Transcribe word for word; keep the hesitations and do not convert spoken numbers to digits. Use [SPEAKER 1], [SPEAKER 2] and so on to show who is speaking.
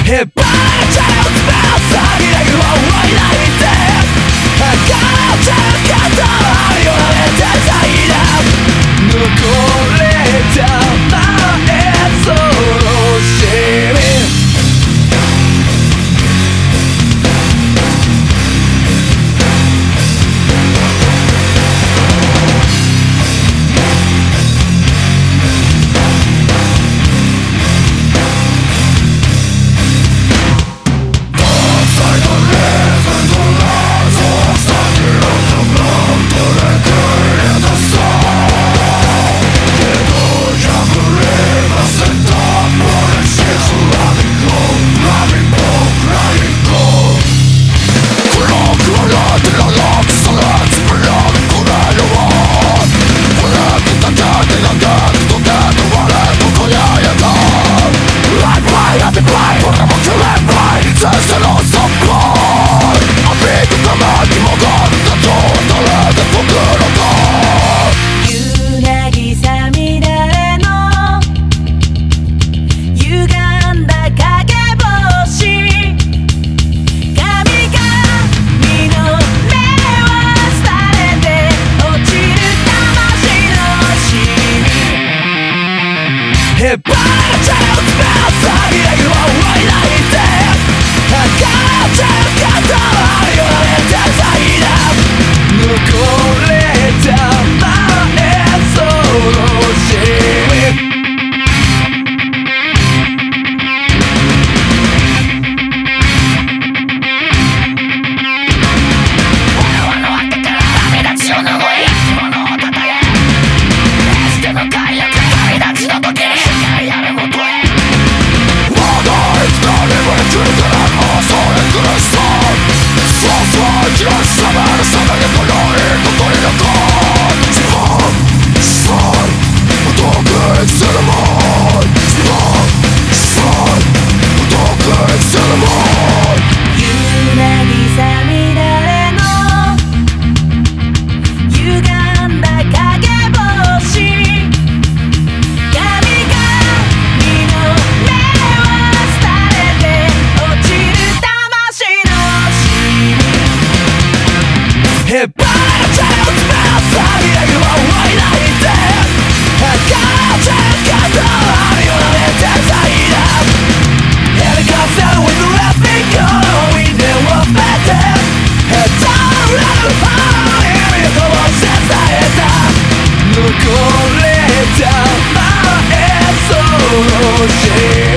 [SPEAKER 1] へばれちゃうつ詐欺だけは終いないで離れちゃう方は言われて最だ残れた前そのしみへばれちゃうつ詐欺だけは終いないで離れちゃう方は言われて最だ残れた前そのしみへばれちゃうつ詐欺だけは終いないで離れちゃう方は言われて最だ Helicopter with the left me go We never met it 下手裏の方に魅力を伝えた残れた前そのし